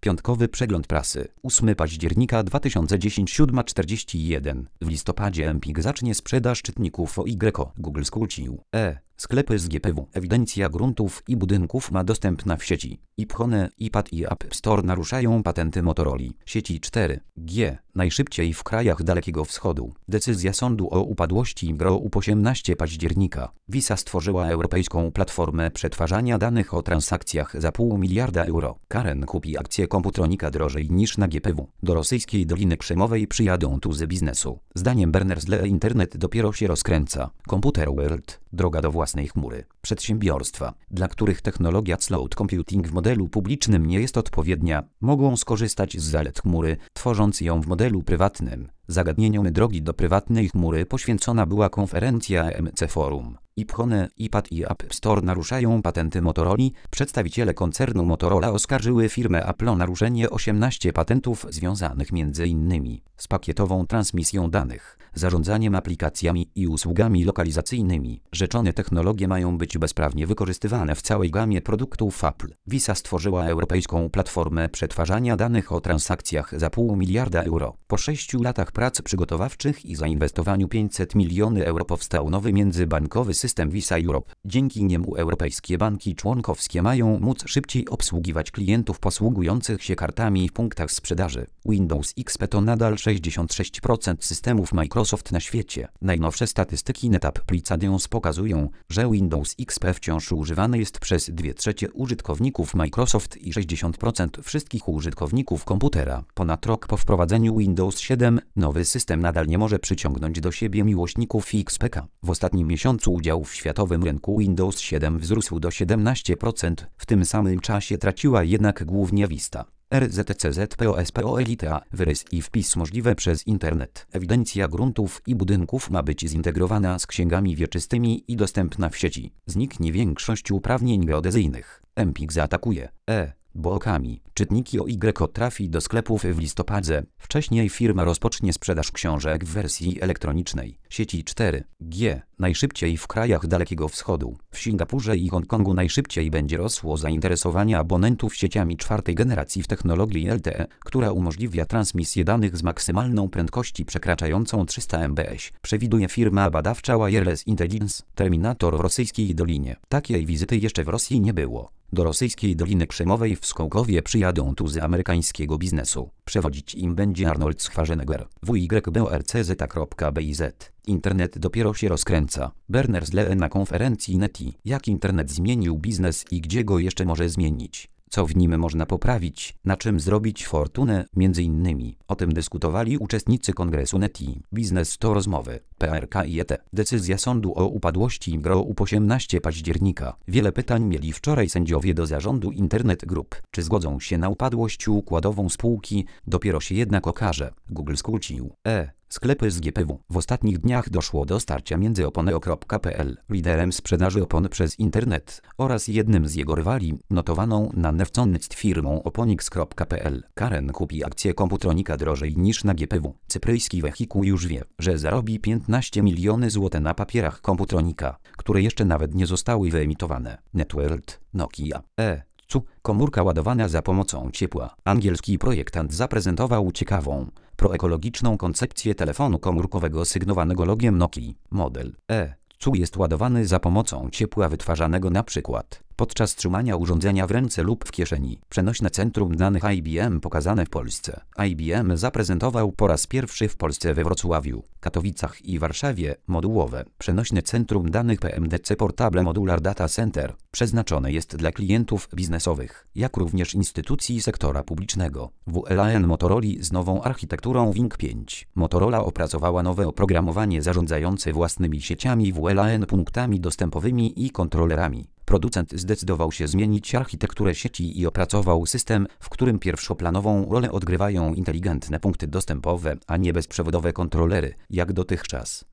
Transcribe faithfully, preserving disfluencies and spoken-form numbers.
Piątkowy przegląd prasy. ósmego października dwa tysiące dziesiątego, siódma czterdzieści jeden. W listopadzie Empik zacznie sprzedaż czytników O Y. Google skrócił. E. Sklepy z G P W. Ewidencja gruntów i budynków ma dostępna w sieci. iPhone, iPad i App Store naruszają patenty Motorola. Sieci cztery G. Najszybciej w krajach Dalekiego Wschodu. Decyzja sądu o upadłości Group. osiemnastego października. Visa stworzyła europejską platformę przetwarzania danych o transakcjach za pół miliarda euro. Karen kupi akcje Komputronika drożej niż na G P W. Do rosyjskiej Doliny Krzemowej przyjadą tuzy biznesu. Zdaniem Berners-Lee internet dopiero się rozkręca. Computer World. Droga do własnej chmury. Przedsiębiorstwa, dla których technologia cloud computing w modelu publicznym nie jest odpowiednia, mogą skorzystać z zalet chmury, tworząc ją w modelu prywatnym. Zagadnieniom drogi do prywatnej chmury poświęcona była konferencja M C Forum. iPhone, iPad i App Store naruszają patenty Motorola. Przedstawiciele koncernu Motorola oskarżyły firmę Apple o naruszenie osiemnastu patentów związanych między innymi z pakietową transmisją danych, zarządzaniem aplikacjami i usługami lokalizacyjnymi. Rzeczone technologie mają być bezprawnie wykorzystywane w całej gamie produktów Apple. Visa stworzyła europejską platformę przetwarzania danych o transakcjach za pół miliarda euro. Po sześciu latach prac przygotowawczych i zainwestowaniu pięćset milionów euro powstał nowy międzybankowy system Visa Europe. Dzięki niemu europejskie banki członkowskie mają móc szybciej obsługiwać klientów posługujących się kartami w punktach sprzedaży. Windows X P to nadal sześćdziesiąt sześć procent systemów Microsoft na świecie. Najnowsze statystyki NetApp pokazują, że Windows X P wciąż używany jest przez dwie trzecie użytkowników Microsoft i sześćdziesiąt procent wszystkich użytkowników komputera. Ponad rok po wprowadzeniu Windows siedem, nowy system nadal nie może przyciągnąć do siebie miłośników X P K. W ostatnim miesiącu udział w światowym rynku Windows siedem wzrósł do siedemnastu procent, w tym samym czasie traciła jednak głównie Vista. R Z C Z P O S P O Elite, wyrys i wpis możliwe przez internet. Ewidencja gruntów i budynków ma być zintegrowana z księgami wieczystymi i dostępna w sieci. Zniknie większość uprawnień geodezyjnych. Empik zaatakuje E. Blokami. Czytniki O Y trafi do sklepów w listopadzie. Wcześniej firma rozpocznie sprzedaż książek w wersji elektronicznej. Sieci cztery G. Najszybciej w krajach Dalekiego Wschodu. W Singapurze i Hongkongu najszybciej będzie rosło zainteresowanie abonentów sieciami czwartej generacji w technologii L T E, która umożliwia transmisję danych z maksymalną prędkości przekraczającą trzysta megabitów. Przewiduje firma badawcza Wireless Intelligence. Terminator w rosyjskiej Dolinie. Takiej wizyty jeszcze w Rosji nie było. Do rosyjskiej Doliny Krzemowej w Skołkowie przyjadą tuzy amerykańskiego biznesu. Przewodzić im będzie Arnold Schwarzenegger. W Y B O R C Z kropka B I Z. Internet dopiero się rozkręca. Berners-Lee na konferencji Neti. Jak internet zmienił biznes i gdzie go jeszcze może zmienić? Co w nim można poprawić, na czym zrobić fortunę, między innymi. O tym dyskutowali uczestnicy kongresu Neti. Biznes to rozmowy. P R K I E T. Decyzja sądu o upadłości Group. osiemnastego października. Wiele pytań mieli wczoraj sędziowie do zarządu Internet Group. Czy zgodzą się na upadłość układową spółki? Dopiero się jednak okaże. Google skrócił. E. Sklepy z G P W. W ostatnich dniach doszło do starcia między Oponeo kropka P L, liderem sprzedaży opon przez internet, oraz jednym z jego rywali, notowaną na Newsnet firmą Oponix kropka P L. Karen kupi akcje Komputronika drożej niż na G P W. Cypryjski wehikuł już wie, że zarobi piętnaście milionów złotych na papierach Komputronika, które jeszcze nawet nie zostały wyemitowane. Networld, Nokia. E. C U. Komórka ładowana za pomocą ciepła. Angielski projektant zaprezentował ciekawą, proekologiczną koncepcję telefonu komórkowego sygnowanego logiem Nokii. Model E. C U jest ładowany za pomocą ciepła wytwarzanego na przykład podczas trzymania urządzenia w ręce lub w kieszeni. Przenośne centrum danych I B M pokazane w Polsce. I B M zaprezentował po raz pierwszy w Polsce we Wrocławiu, Katowicach i Warszawie modułowe przenośne centrum danych P M D C Portable Modular Data Center. Przeznaczone jest dla klientów biznesowych, jak również instytucji sektora publicznego. W L A N Motorola z nową architekturą Wing pięć. Motorola opracowała nowe oprogramowanie zarządzające własnymi sieciami W L A N punktami dostępowymi i kontrolerami. Producent zdecydował się zmienić architekturę sieci i opracował system, w którym pierwszoplanową rolę odgrywają inteligentne punkty dostępowe, a nie bezprzewodowe kontrolery, jak dotychczas.